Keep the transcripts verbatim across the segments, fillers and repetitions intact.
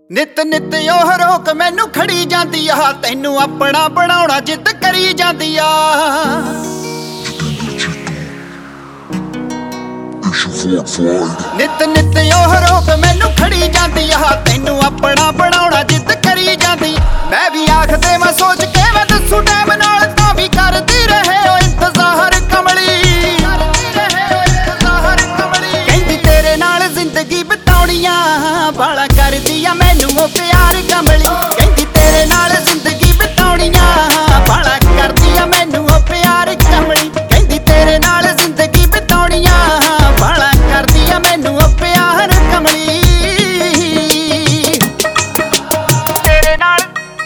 ਨਿਤ ਨਿਤ ਉਹ ਰੋਕ ਮੈਨੂੰ ਖੜੀ ਜਾਂਦੀ ਆ, ਤੈਨੂੰ ਆਪਣਾ ਬਣਾਉਣਾ ਜਿੱਦ ਕਰੀ ਜਾਂਦੀ ਆ। ਨਿਤ ਨਿਤ ਉਹ ਰੋਕ ਮੈਨੂੰ ਖੜੀ ਜਾਂਦੀ ਆ, ਤੈਨੂੰ ਆਪਣਾ ਬਣਾਉਣਾ ਜਿੱਦ ਕਰੀ ਜਾਂਦੀ। ਮੈਂ ਵੀ ਆਖਦੇ ਮੈਂ ਸੋਚ ਕੇ ਮੈਂ ਦੱਸੂ ਟਾਈਮ ਨਾਲ, ਤਾਂ ਵੀ ਕਰਦੀ ਰਹੇ ਓ ਇੰਤਜ਼ਾਰ ਕਮਲੀ। ਕਹਿੰਦੀ ਤੇਰੇ ਨਾਲ ਜ਼ਿੰਦਗੀ ਬਿਤਾਉਣੀਆਂ ਬਾਲਾ ਕਰਦੀ ਆ ਮੈਨੂੰ ਉਹ ਪਿਆਰ ਕਮਲੀ। ਕਹਿੰਦੀ ਤੇਰੇ ਨਾਲ ਜ਼ਿੰਦਗੀ ਬਿਤਾਉਣੀਆਂ ਬਾਲਾ ਕਰਦੀ ਆ ਮੈਨੂੰ ਉਹ ਪਿਆਰ ਕਮਲੀ। ਕਹਿੰਦੀ ਤੇਰੇ ਨਾਲ ਜ਼ਿੰਦਗੀ ਬਿਤਾਉਣੀਆਂ ਬਾਲਾ ਕਰਦੀ ਆ ਮੈਨੂੰ ਉਹ ਪਿਆਰ ਕਮਲੀ। ਤੇਰੇ ਨਾਲ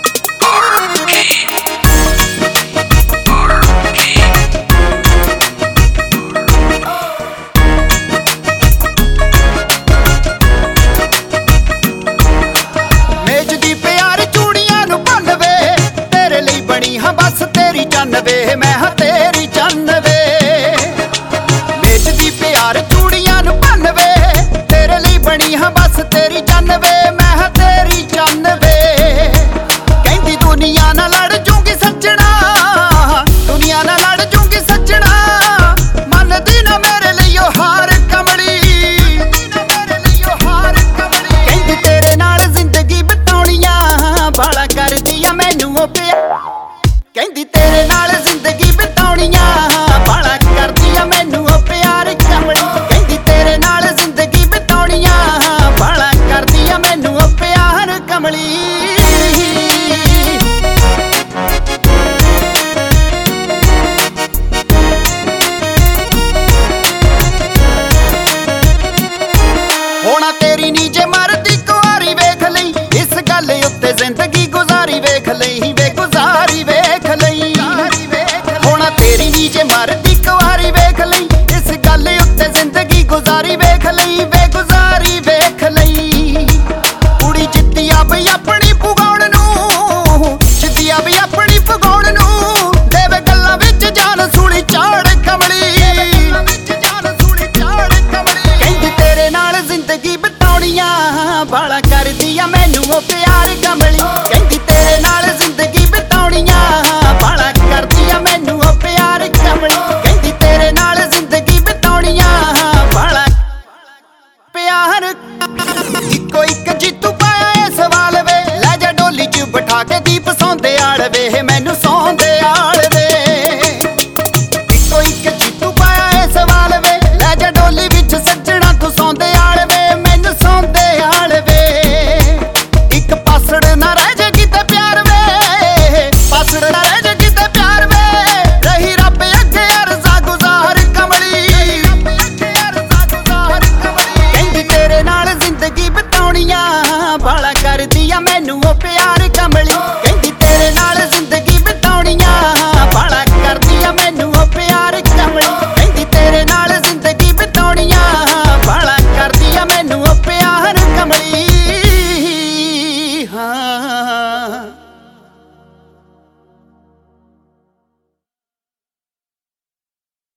ਮੇਜ ਦੀ ਪਿਆਰ ਚੂੜੀਆਂ ਨੂੰ ਭੰਨ ਵੇ, ਤੇਰੇ ਲਈ ਬਣੀ ਹਾਂ ਬਸ ਤੇਰੀ ਚੰਨ ਵੇ, ਮੈਂ ਹਾਂ ਤੇਰੀ ਚੰਨ ਵੇ। ਮੇਜ ਦੀ ਪਿਆਰ ਚੂੜੀਆਂ ਨੂੰ ਭੰਨ ਵੇ, ਤੇਰੇ ਲਈ ਬਣੀ ਹਾਂ ਬਸ ਤੇਰੀ ਚੰਨ ਵੇ, ਮੈਂ ਹਾਂ ਤੇਰੀ ਚੰਨ ਵੇ। ਕਹਿੰਦੀ ਦੁਨੀਆ ਨਾਲ ਲੜ ਜੂਗੀ ਸੱਜਣਾ, ਦੁਨੀਆ ਨਾਲ ਲੜ ਜੂਗੀ ਸੱਜਣਾ, ਮੰਨਦੀ ਨਾ ਮੇਰੇ ਲਈ ਉਹ ਹਾਰ ਕਮਲੀ। ਕਹਿੰਦੀ ਤੇਰੇ ਨਾਲ ਜ਼ਿੰਦਗੀ ਬਿਤਾਉਣੀਆਂ ਬਾਲਾ ਕਰਦੀ ਆ ਮੈਨੂੰ ਉਹ ਪਿਆਰ। ਕਹਿੰਦੀ ਤੇਰੇ ਨਾਲ ਜ਼ਿੰਦਗੀ ਬਿਤਾਉਣੀਆਂ ਬਾਲਾ ਕਰਦੀ ਆ ਮੈਨੂੰ ਉਹ ਪਿਆਰ ਕਮਲੀ। ਕਹਿੰਦੀ ਤੇਰੇ ਨਾਲ ਜ਼ਿੰਦਗੀ ਬਿਤਾਉਣੀਆਂ ਬਾਲਾ ਕਰਦੀ ਆ ਮੈਨੂੰ ਉਹ ਪਿਆਰ ਕਮਲੀ। ਹੋਣਾ ਤੇਰੀ ਨੀ ਜੇ ਮਰਦੀ ਕੁਆਰੀ ਵੇਖ ਲਈ, ਇਸ ਗੱਲ ਉੱਤੇ ਜ਼ਿੰਦਗੀ ਗੁਜ਼ਾਰੀ ਵੇਖ ਲਈ ਵੇ ਗੁਜ਼ਾਰੀ ਵੇਖ ਲਈ। ਹੋਣਾ ਤੇਰੀ ਨੀ ਜੇ ਮਰਦੀ ਕੁਆਰੀ ਵੇਖ ਲਈ, ਇਸ ਗੱਲ ਉੱਤੇ ਜ਼ਿੰਦਗੀ ਗੁਜ਼ਾਰੀ ਵੇਖ ਲਈ ਵੇ ਗੁਜ਼ਾਰੀ ਵੇਖ ਲਈ। ਕੁੜੀ ਜਿੱਤੀ ਆ ਬਈ ਆਪਣੀ ਪੁਗਾਉਣ ਨੂੰ, ਜਿੱਤੀ ਆ ਬਈ ਆਪਣੀ ਪੁਗਾਉਣ ਨੂੰ, ਦੇਵੇ ਗੱਲਾਂ ਵਿੱਚ ਜਾਨ ਸੂਲੀ ਚਾੜ ਕਮਲੀ। ਕਹਿੰਦੀ ਤੇਰੇ ਨਾਲ ਜ਼ਿੰਦਗੀ ਬਿਤਾਉਣੀਆਂ ਬਾਲਾ ਕਰਦੀ ਆ ਮੈਨੂੰ ਉਹ ਪਿਆਰ ਕਮਲੀ। ਕਹਿੰਦੀ ਤੇਰੇ ਨਾਲ ਜ਼ਿੰਦਗੀ ਬਿਤਾਉਣੀਆਂ ਬਾਲਾ ਕਰਦੀ ਆ ਮੈਨੂੰ ਉਹ ਪਿਆਰ ਕਮਲੀ। ਕਹਿੰਦੀ ਤੇਰੇ ਨਾਲ ਜ਼ਿੰਦਗੀ ਬਿਤਾਉਣੀਆਂ ਬਾਲਾ ਪਿਆਰ। ਇੱਕੋ ਇੱਕ ਜੀਤੂ ਪਾਇਆ ਇਹ ਸਵਾਲ ਵੇ, ਲੈ ਜਾ ਡੋਲੀ 'ਚ ਬਿਠਾ ਕੇ ਦੀਪ ਸੌਂਦੇ